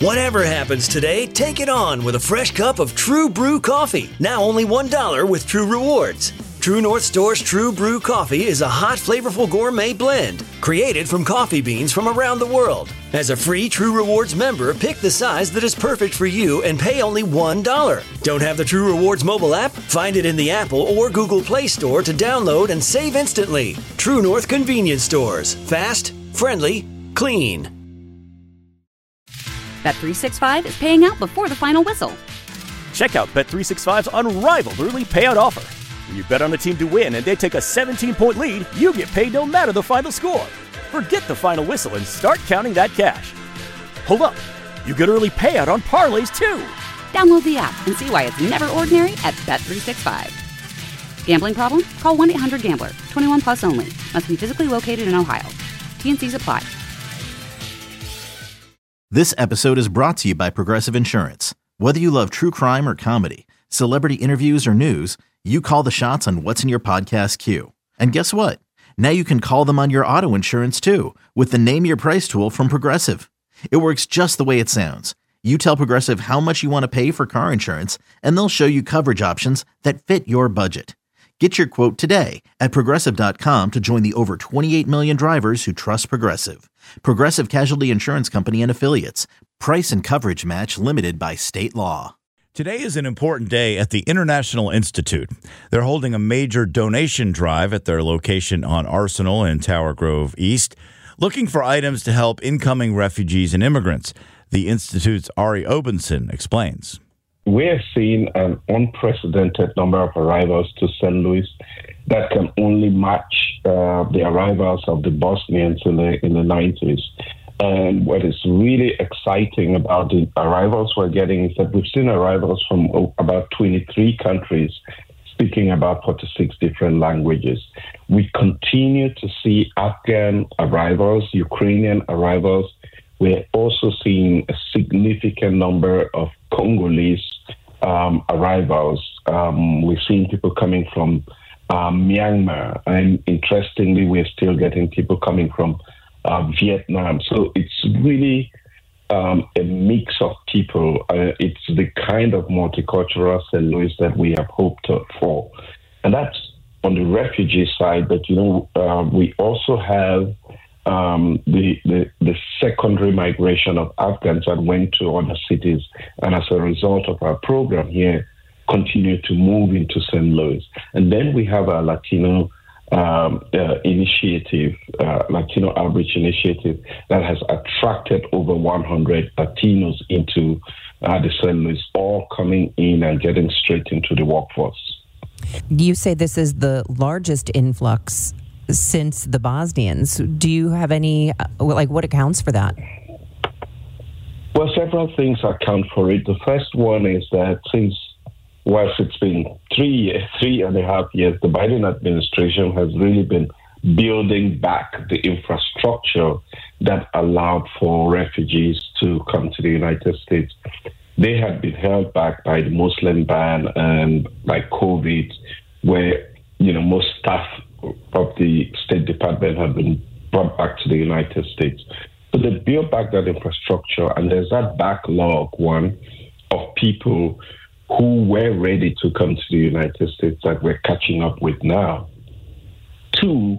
Whatever happens today, take it on with a fresh cup of True Brew coffee. Now only $1 with True Rewards. True North Store's True Brew coffee is a hot, flavorful gourmet blend created from coffee beans from around the world. As a free True Rewards member, pick the size that is perfect for you and pay only $1. Don't have the True Rewards mobile app? Find it in the Apple or Google Play Store to download and save instantly. True North Convenience Stores. Fast, friendly, clean. Bet365 is paying out before the final whistle. Check out Bet365's unrivaled early payout offer. When you bet on a team to win and they take a 17-point lead, you get paid no matter the final score. Forget the final whistle and start counting that cash. Hold up. You get early payout on parlays, too. Download the app and see why it's never ordinary at Bet365. Gambling problem? Call 1-800-GAMBLER. 21 plus only. Must be physically located in Ohio. T&Cs apply. This episode is brought to you by Progressive Insurance. Whether you love true crime or comedy, celebrity interviews or news, you call the shots on what's in your podcast queue. And guess what? Now you can call them on your auto insurance too with the Name Your Price tool from Progressive. It works just the way it sounds. You tell Progressive how much you want to pay for car insurance, and they'll show you coverage options that fit your budget. Get your quote today at Progressive.com to join the over 28 million drivers who trust Progressive. Progressive Casualty Insurance Company and Affiliates. Price and coverage match limited by state law. Today is an important day at the International Institute. They're holding a major donation drive at their location on Arsenal in Tower Grove East, looking for items to help incoming refugees and immigrants. The Institute's Ari Obenson explains. We're seeing an unprecedented number of arrivals to St. Louis that can only match the arrivals of the Bosnians in the 90s. And what is really exciting about the arrivals we're getting is that we've seen arrivals from about 23 countries speaking about 46 different languages. We continue to see Afghan arrivals, Ukrainian arrivals. We're also seeing a significant number of Congolese arrivals. We're seeing people coming from Myanmar, and interestingly, we're still getting people coming from Vietnam. So it's really a mix of people. It's the kind of multicultural St. Louis that we have hoped for. And that's on the refugee side, but we also have the secondary migration of Afghans that went to other cities, and as a result of our program here, continue to move into St. Louis. And then we have our Latino initiative, Latino Outreach Initiative, that has attracted over 100 Latinos into the St. Louis, all coming in and getting straight into the workforce. You say this is the largest influx since the Bosnians. Do you have any, what accounts for that? Well, several things account for it. The first one is that whilst it's been 3.5 years, the Biden administration has really been building back the infrastructure that allowed for refugees to come to the United States. They had been held back by the Muslim ban and by COVID, where most staff of the State Department have been brought back to the United States. So they built back that infrastructure, and there's that backlog, one, of people who were ready to come to the United States that we're catching up with now. Two,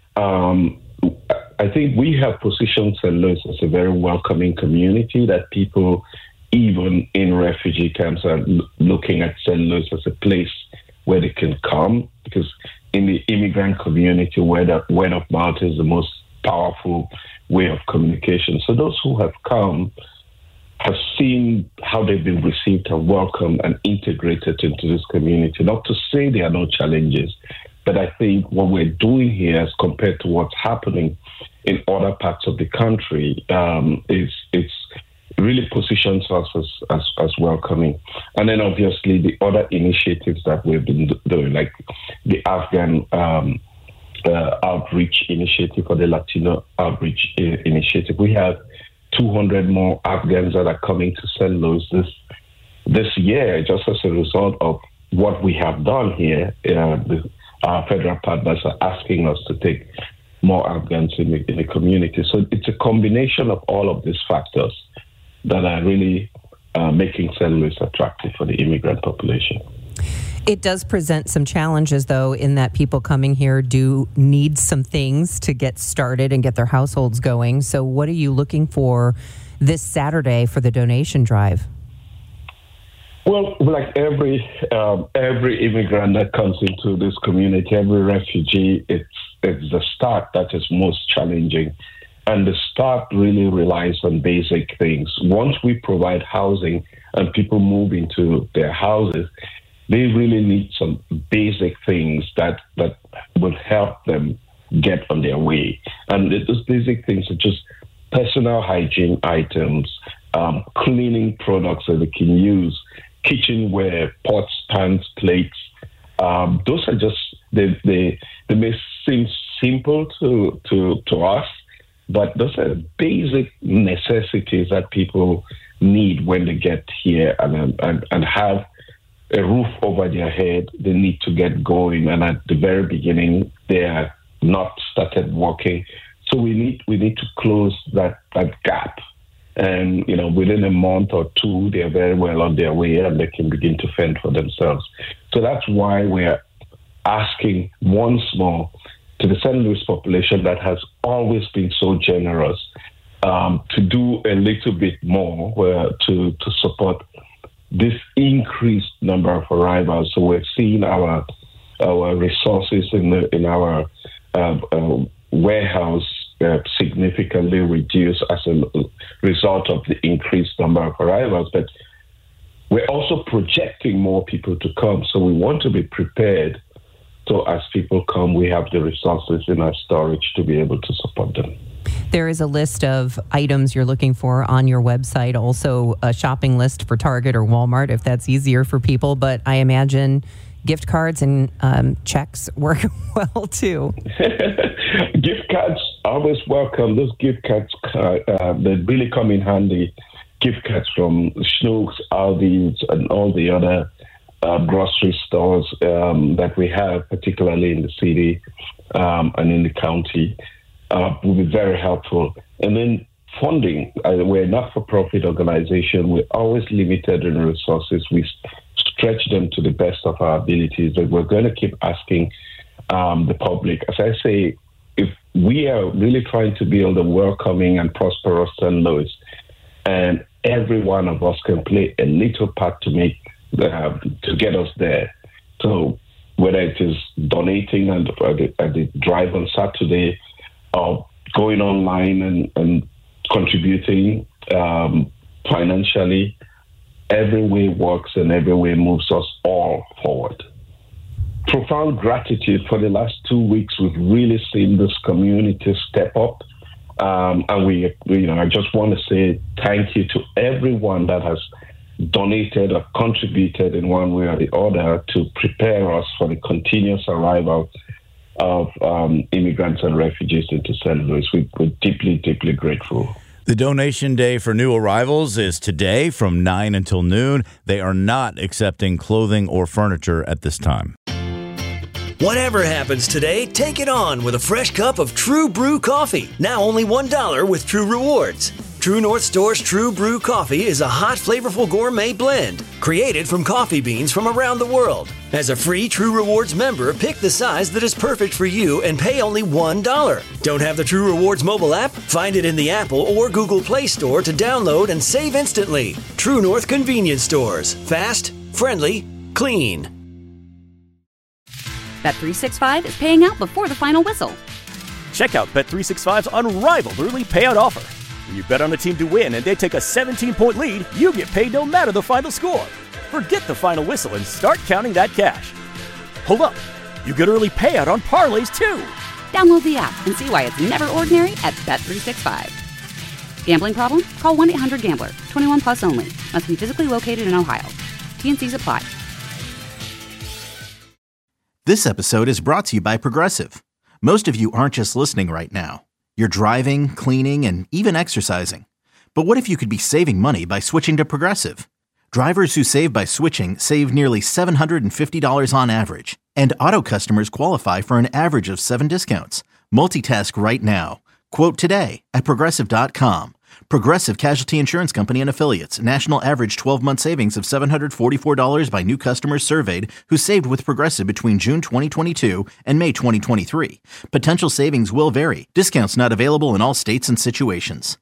I think we have positioned St. Louis as a very welcoming community, that people, even in refugee camps, are looking at St. Louis as a place where they can come, because in the immigrant community, where the word of mouth is the most powerful way of communication. So those who have come have seen how they've been received and welcomed and integrated into this community. Not to say there are no challenges, but I think what we're doing here, as compared to what's happening in other parts of the country, it's really positions us as welcoming. And then obviously the other initiatives that we've been doing, like the Afghan outreach initiative or the Latino outreach initiative. We have 200 more Afghans that are coming to St. Louis this year, just as a result of what we have done here. Our federal partners are asking us to take more Afghans in the community. So it's a combination of all of these factors that are really making St. Louis attractive for the immigrant population. It does present some challenges, though, in that people coming here do need some things to get started and get their households going. So what are you looking for this Saturday for the donation drive? Well, like every immigrant that comes into this community, every refugee, it's the start that is most challenging. And the start really relies on basic things. Once we provide housing and people move into their houses, they really need some basic things that will help them get on their way. And those basic things are just personal hygiene items, cleaning products that they can use, kitchenware, pots, pans, plates. Those are just, they may seem simple to us, but those are basic necessities that people need when they get here and have a roof over their head. They need to get going, and at the very beginning, they are not started working. So we need to close that gap. And, within a month or two, they are very well on their way and they can begin to fend for themselves. So that's why we're asking once more to the St. Louis population that has always been so generous to do a little bit more to support this increased number of arrivals. So we're seeing our resources in our warehouse significantly reduced as a result of the increased number of arrivals. But we're also projecting more people to come. So we want to be prepared. So as people come, we have the resources in our storage to be able to support them. There is a list of items you're looking for on your website, also a shopping list for Target or Walmart, if that's easier for people. But I imagine gift cards and checks work well, too. Gift cards, always welcome. Those gift cards, they really come in handy. Gift cards from Schnucks, Aldi's, and all the other grocery stores that we have, particularly in the city and in the county, will be very helpful. And then funding. We're a not-for-profit organization. We're always limited in resources. We stretch them to the best of our abilities, but we're going to keep asking the public. As I say, if we are really trying to build a welcoming and prosperous St. Louis, and every one of us can play a little part to make to get us there. So whether it is donating at the drive on Saturday, or going online and contributing financially, every way works and every way moves us all forward. Profound gratitude. For the last 2 weeks, we've really seen this community step up. And I just want to say thank you to everyone that has donated or contributed in one way or the other to prepare us for the continuous arrival of immigrants and refugees into St. Louis. We're deeply, deeply grateful. The donation day for new arrivals is today from 9 until noon. They are not accepting clothing or furniture at this time. Whatever happens today, take it on with a fresh cup of True Brew coffee. Now only $1 with True Rewards. True North Store's True Brew coffee is a hot, flavorful gourmet blend created from coffee beans from around the world. As a free True Rewards member, pick the size that is perfect for you and pay only $1. Don't have the True Rewards mobile app? Find it in the Apple or Google Play Store to download and save instantly. True North Convenience Stores. Fast, friendly, clean. Bet365 is paying out before the final whistle. Check out Bet365's unrivaled early payout offer. When you bet on a team to win and they take a 17-point lead, you get paid no matter the final score. Forget the final whistle and start counting that cash. Hold up. You get early payout on parlays, too. Download the app and see why it's never ordinary at Bet365. Gambling problem? Call 1-800-GAMBLER. 21 plus only. Must be physically located in Ohio. T&Cs apply. This episode is brought to you by Progressive. Most of you aren't just listening right now. You're driving, cleaning, and even exercising. But what if you could be saving money by switching to Progressive? Drivers who save by switching save nearly $750 on average. And auto customers qualify for an average of 7 discounts. Multitask right now. Quote today at Progressive.com. Progressive Casualty Insurance Company and Affiliates. National average 12-month savings of $744 by new customers surveyed who saved with Progressive between June 2022 and May 2023. Potential savings will vary. Discounts not available in all states and situations.